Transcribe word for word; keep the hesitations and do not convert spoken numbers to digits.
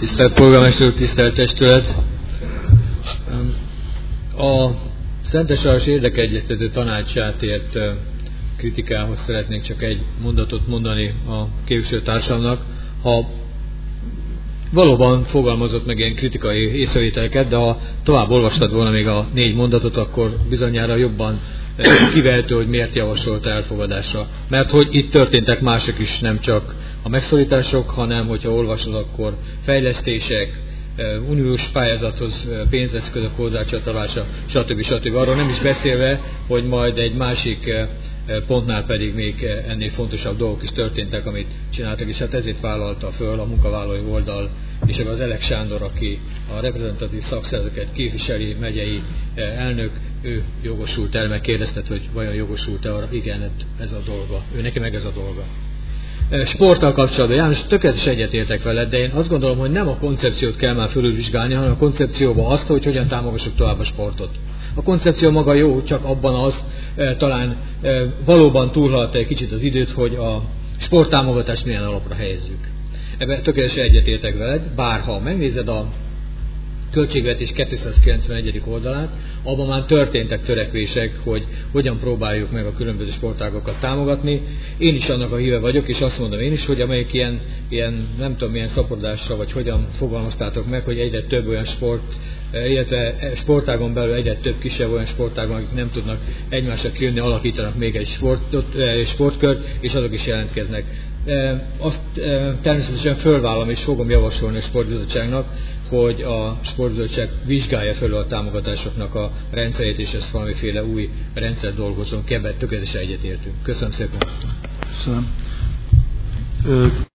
Tisztelt polgármester úr, tisztelt testület! A Szentesváros Érdekegyeztető Tanácsát ért kritikához szeretnék csak egy mondatot mondani a képviselőtársamnak. Ha valóban fogalmazott meg ilyen kritikai észrevételeket, de ha tovább olvastad volna még a négy mondatot, akkor bizonyára jobban kivehető, hogy miért javasolt elfogadásra. Mert hogy itt történtek mások is, nem csak a megszorítások, hanem hogyha olvasod, akkor fejlesztések, uniós pályázathoz pénzeszközök hozzácsatolása, stb. stb. Arról nem is beszélve, hogy majd egy másik pontnál pedig még ennél fontosabb dolgok is történtek, amit csináltak, és hát ezért vállalta föl a munkavállalói oldal, és az Elek Sándor, aki a reprezentatív szakszervezeteket képviseli, megyei elnök, ő jogosult el, meg kérdeztet, hogy vajon jogosult-e arra, igen, ez a dolga, ő neki meg ez a dolga. Sporttal kapcsolatban, János, tökéletes egyetértek veled, de én azt gondolom, hogy nem a koncepciót kell már fölülvizsgálni, hanem a koncepcióban azt, hogy hogyan támogassuk tovább a sportot. A koncepció maga jó, csak abban az e, talán e, valóban túlhaladt egy kicsit az időt, hogy a sporttámogatást milyen alapra helyezzük. Ebben tökéletesen egyetértek veled, bár ha megnézed a költségvetés kétszázkilencvenegyedik oldalát, abban már történtek törekvések, hogy hogyan próbáljuk meg a különböző sportágokat támogatni. Én is annak a híve vagyok, és azt mondom én is, hogy amelyik ilyen, ilyen nem tudom milyen szaporodással, vagy hogyan fogalmaztátok meg, hogy egyre több olyan sport, illetve sportágon belül egyre több kisebb olyan sportágon, akik nem tudnak egymásra kijönni, alakítanak még egy sportot, sportkört, és azok is jelentkeznek. Azt természetesen fölvállalom és fogom javasolni a Sportbizottságnak, hogy a Sportbizottság vizsgálja felül a támogatásoknak a rendszerét, és ezt valamiféle új rendszer dolgozzon ki, ebben tökéletesen egyetértünk. Köszönöm szépen! Köszönöm.